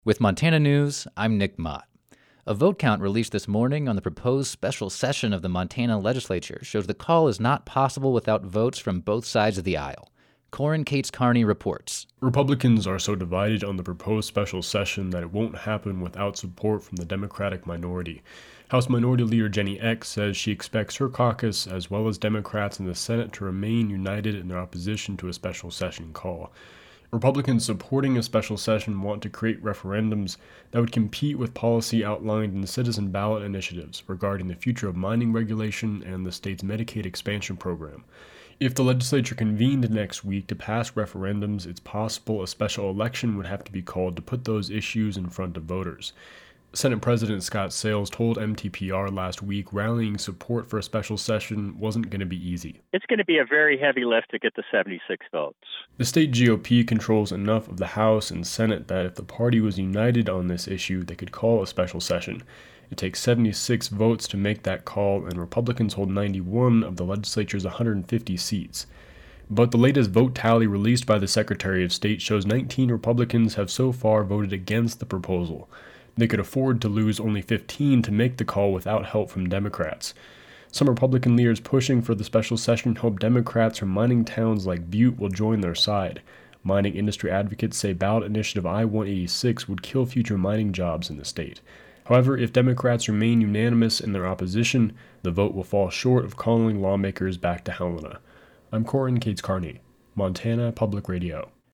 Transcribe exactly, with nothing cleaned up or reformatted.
With Montana News, I'm Nick Mott. A vote count released this morning on the proposed special session of the Montana legislature shows the call is not possible without votes from both sides of the aisle. Corin Cates Carney reports. Republicans are so divided on the proposed special session that it won't happen without support from the Democratic minority. House Minority Leader Jenny Ek says she expects her caucus, as well as Democrats in the Senate, to remain united in their opposition to a special session call. Republicans supporting a special session want to create referendums that would compete with policy outlined in citizen ballot initiatives regarding the future of mining regulation and the state's Medicaid expansion program. If the legislature convened next week to pass referendums, it's possible a special election would have to be called to put those issues in front of voters. Senate President Scott Sales told M T P R last week rallying support for a special session wasn't going to be easy. It's going to be a very heavy lift to get the seventy-six votes. The state G O P controls enough of the House and Senate that if the party was united on this issue, they could call a special session. It takes seventy-six votes to make that call, and Republicans hold ninety-one of the legislature's one hundred fifty seats. But the latest vote tally released by the Secretary of State shows nineteen Republicans have so far voted against the proposal. They could afford to lose only fifteen to make the call without help from Democrats. Some Republican leaders pushing for the special session hope Democrats from mining towns like Butte will join their side. Mining industry advocates say ballot initiative I one eighty-six would kill future mining jobs in the state. However, if Democrats remain unanimous in their opposition, the vote will fall short of calling lawmakers back to Helena. I'm Corin Cates Carney, Montana Public Radio.